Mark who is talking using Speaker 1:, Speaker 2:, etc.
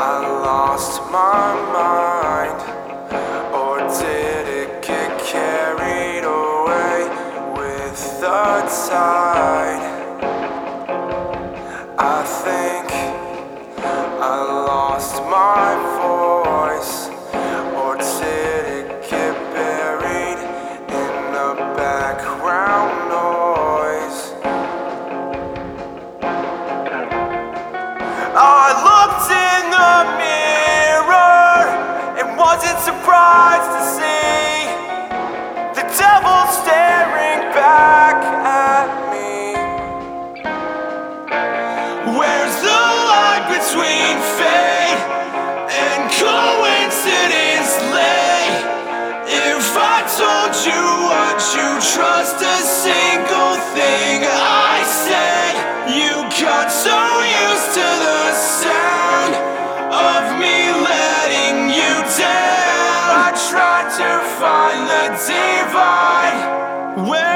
Speaker 1: I lost my mind, or did it get carried away with the tide? I think I lost my voice, or did it get buried in the background noise? I looked in the mirror and wasn't surprised to see the devil staring back at me. Where's the line between fate and coincidence lay? If I told you, would you trust a single thing I say? You got so used to the sound of me letting you down. I tried to find the divide.